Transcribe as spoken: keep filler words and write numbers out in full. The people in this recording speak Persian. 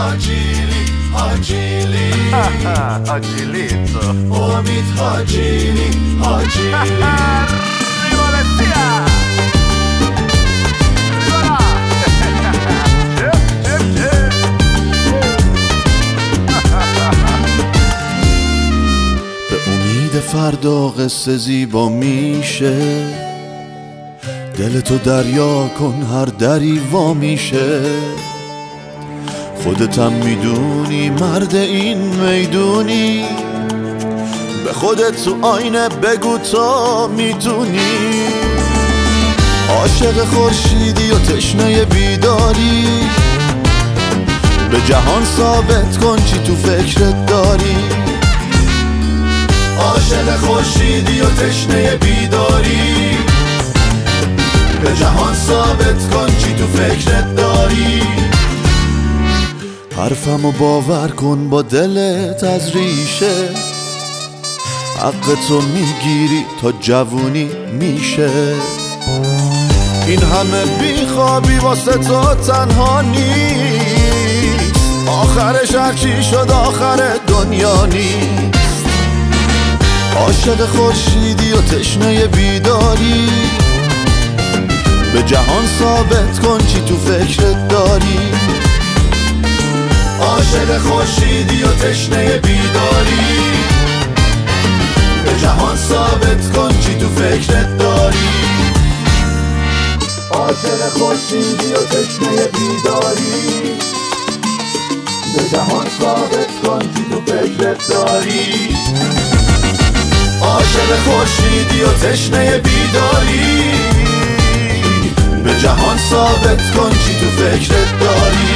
حاجیلی حاجیلی حاجیلیتو امید حاجیلی حاجیلی ریوالسیا فردا قصه زیبا میشه، دلتو دریا کن هر دری وا میشه. خودتم میدونی مرد این میدونی، به خودت تو آینه بگو تا میتونی. عاشق خورشیدی و تشنه بیداری، به جهان ثابت کن چی تو فکرت داری. عاشق خورشیدی و تشنه بیداری، به جهان ثابت کن چی تو فکرت داری. حرفمو باور کن با دلت از ریشه، حقتو میگیری تا جوونی میشه. این همه بیخوابی واسه تو تنها نیست، آخرش هرچی شد آخر دنیا نیست. عاشق خورشیدی و تشنه بیداری، به جهان ثابت کن چی تو فکرت داری. عاشق خورشیدی و تشنه بیداری، به جهان ثابت کن چی تو فکرت داری. عاشق خورشیدی و تشنه بیداری، به جهان ثابت کن چی تو فکرت داری. عاشق خورشیدی و تشنه بیداری، به جهان ثابت کن چی تو فکرت داری.